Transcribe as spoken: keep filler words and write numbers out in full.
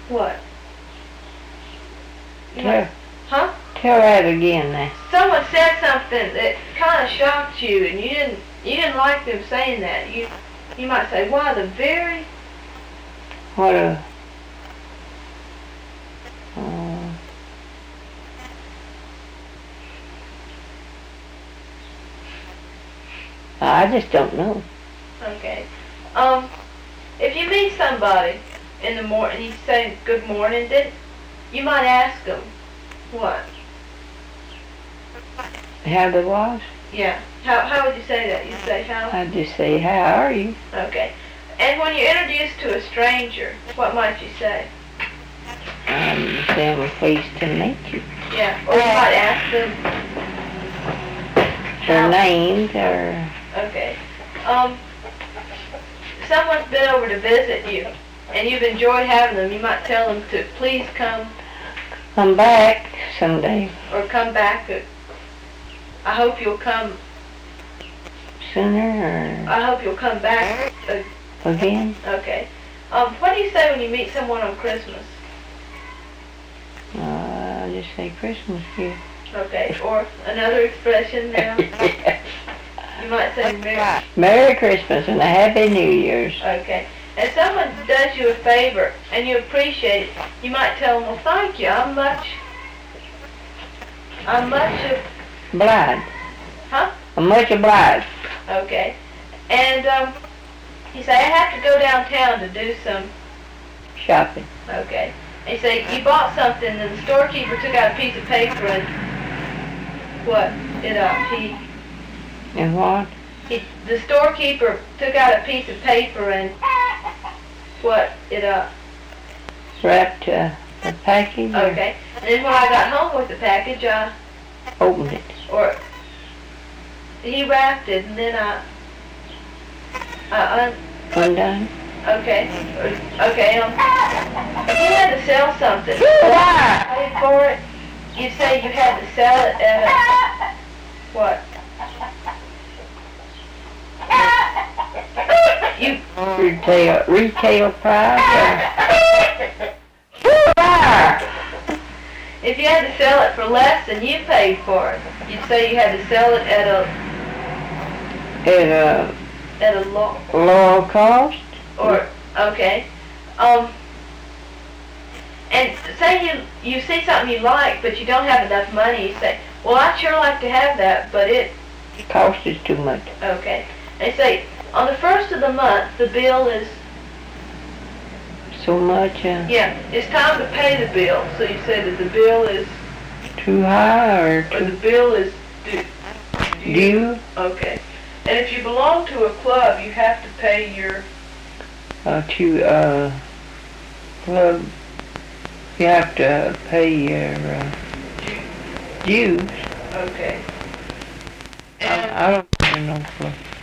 What? You Tell, might, huh? tell that again now. Someone said something that kind of shocked you, and you didn't you didn't like them saying that. You you might say, "Wow, the very." What a... Uh, I just don't know. Okay. Um, if you meet somebody in the morning, you say good morning, then you might ask them, what? How they was? Yeah. How how would you say that? You say how? I just say, how are you? Okay. And when you're introduced to a stranger, what might you say? I'm saying pleased to meet you. Yeah. Or you might ask them. Their how- names or... Okay. Um, someone's been over to visit you, and you've enjoyed having them. You might tell them to please come Come back someday. or come back. I hope you'll come. Sooner I hope you'll come back. Uh, or again. okay. Um, what do you say when you meet someone on Christmas? Uh, I'll just say Christmas gift. Okay. Or another expression now. You might say Merry. Merry Christmas and a Happy New Year's. Okay. And someone does you a favor and you appreciate it, you might tell them, well, thank you. I'm much. I'm much of. Obliged. Huh? I'm much obliged. Okay. And um, you say, I have to go downtown to do some. Shopping. Okay. And you say, you bought something and the storekeeper took out a piece of paper and what? It up. He, And what? he, the storekeeper took out a piece of paper and what? It up. Wrapped uh, the package. or Okay. And then when I got home with the package, I, Opened it. or he wrapped it and then I, I un, Undone. okay. Or- Okay. Um, if you had to sell something, Why? paid for it, you say you had to sell it at a, what? You, Retail, retail price. Or... if you had to sell it for less than you paid for it, you'd say you had to sell it at a, At a at a low, low cost. or, okay. Um, and say you, you see something you like, but you don't have enough money, you say, well, I'd sure like to have that, but it, Cost is too much. okay. They say, on the first of the month, the bill is, So much. Uh, yeah, it's time to pay the bill. So you say that the bill is, Too high or or the too bill is due. due. Okay. And if you belong to a club, you have to pay your, Uh, to uh, club. You have to pay your uh, dues. okay. I, And I don't even know. What,